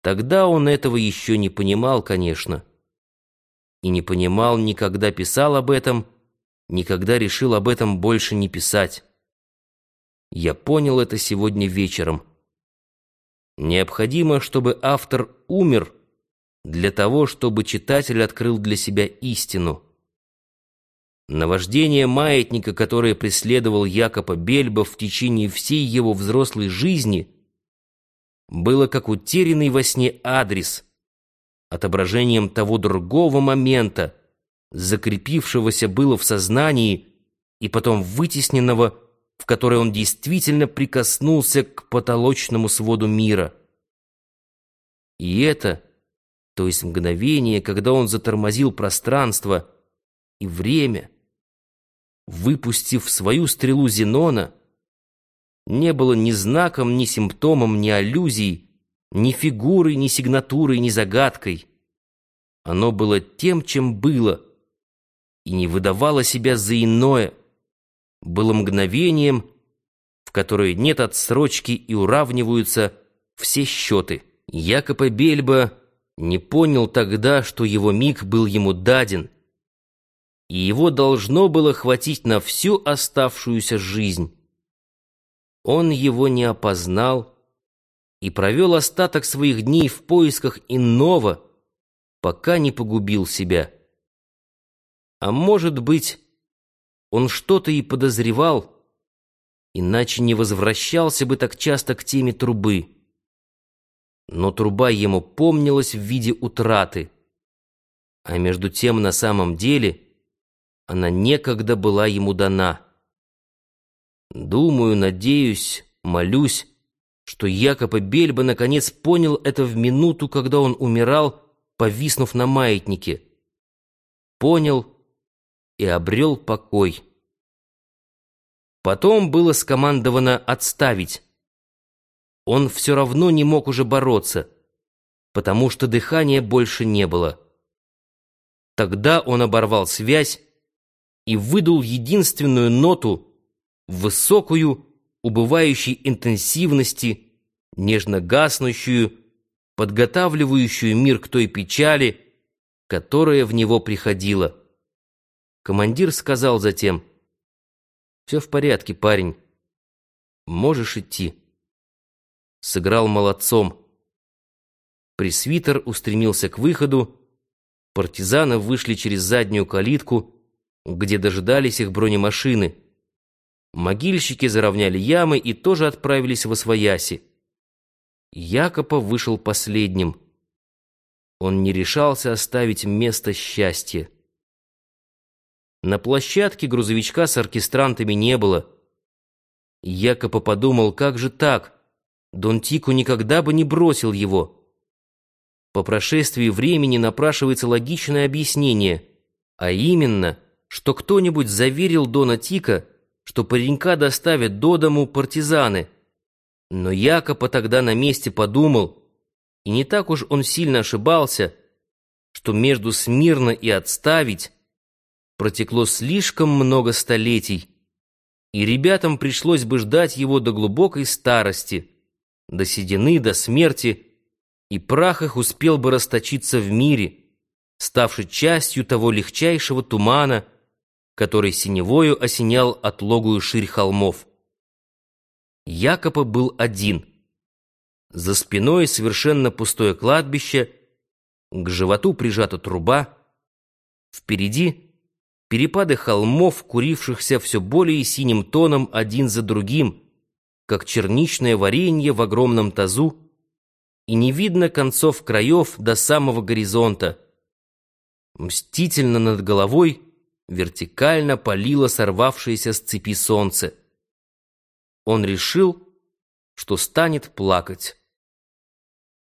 Тогда он этого еще не понимал, конечно. И не понимал, никогда писал об этом, никогда решил об этом больше не писать. Я понял это сегодня вечером. Необходимо, чтобы автор умер для того, чтобы читатель открыл для себя истину. Наваждение маятника, которое преследовал Якоба Бельба в течение всей его взрослой жизни, было как утерянный во сне адрес, отображением того другого момента, закрепившегося было в сознании и потом вытесненного, в которой он действительно прикоснулся к потолочному своду мира. И это, то есть мгновение, когда он затормозил пространство и время, выпустив свою стрелу Зенона, не было ни знаком, ни симптомом, ни аллюзией, ни фигурой, ни сигнатурой, ни загадкой. Оно было тем, чем было, и не выдавало себя за иное, было мгновением, в которое нет отсрочки и уравниваются все счеты. Якоб Бельба не понял тогда, что его миг был ему даден, и его должно было хватить на всю оставшуюся жизнь. Он его не опознал и провел остаток своих дней в поисках иного, пока не погубил себя. А может быть, он что-то и подозревал, иначе не возвращался бы так часто к теме трубы. Но труба ему помнилась в виде утраты, а между тем на самом деле она некогда была ему дана. Думаю, надеюсь, молюсь, что Якоб Бельба наконец понял это в минуту, когда он умирал, повиснув на маятнике. Понял и обрел покой. Потом было скомандовано отставить. Он все равно не мог уже бороться, потому что дыхания больше не было. Тогда он оборвал связь и выдул единственную ноту, высокую, убывающей интенсивности, нежно гаснущую, подготавливающую мир к той печали, которая в него приходила. Командир сказал затем: «Все в порядке, парень. Можешь идти». Сыграл молодцом. Пресвитер устремился к выходу. Партизаны вышли через заднюю калитку, где дожидались их бронемашины. Могильщики заровняли ямы и тоже отправились восвояси. Якоб вышел последним. Он не решался оставить место счастья. На площадке грузовичка с оркестрантами не было. Якоб подумал, как же так? Дон Тико никогда бы не бросил его. По прошествии времени напрашивается логичное объяснение, а именно, что кто-нибудь заверил Дона Тико, что паренька доставят до дому партизаны. Но Якоб тогда на месте подумал, и не так уж он сильно ошибался, что между смирно и отставить протекло слишком много столетий, и ребятам пришлось бы ждать его до глубокой старости, до седины, до смерти, и прах их успел бы расточиться в мире, ставший частью того легчайшего тумана, который синевою осенял отлогую ширь холмов. Якоб был один. За спиной совершенно пустое кладбище, к животу прижата труба, впереди перепады холмов, курившихся все более синим тоном один за другим, как черничное варенье в огромном тазу, и не видно концов краев до самого горизонта. Мстительно над головой вертикально палило сорвавшееся с цепи солнце. Он решил, что станет плакать.